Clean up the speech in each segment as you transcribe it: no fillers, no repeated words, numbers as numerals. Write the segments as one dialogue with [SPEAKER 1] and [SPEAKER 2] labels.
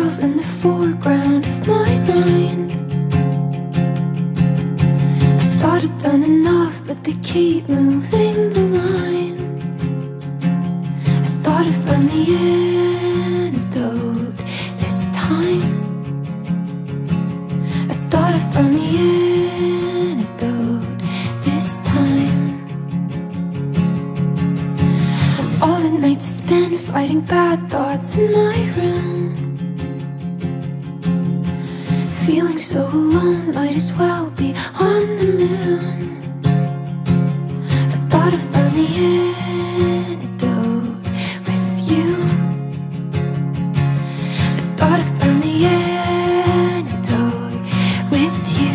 [SPEAKER 1] girls in the foreground of my mind. I thought I'd done enough, but they keep moving the line. I thought I found the antidote this time. I thought I found the antidote this time. All the nights I spent fighting bad thoughts in my room, feeling so alone, might as well be on the moon. I thought I found the antidote with you. I thought I found the antidote with you.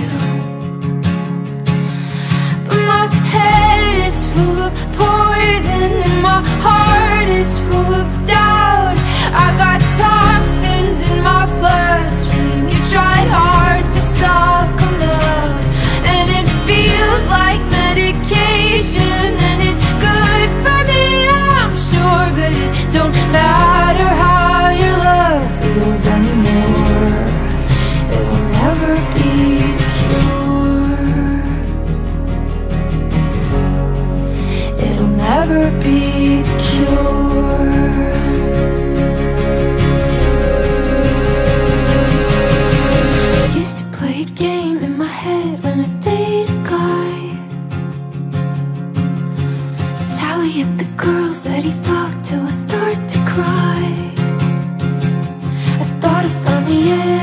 [SPEAKER 1] But my head is full of poison and my heart is full of doubt. I got toxins in my bloodstream. You tried hard to suck them out, and it feels like medication, and it's good for me, I'm sure, but it don't matter how your love feels anymore. It'll never be the cure. It'll never be the cure. I used to play a game in my head when I dated a guy. Tally up the girls that he fucked till I start to cry. I thought I found the end.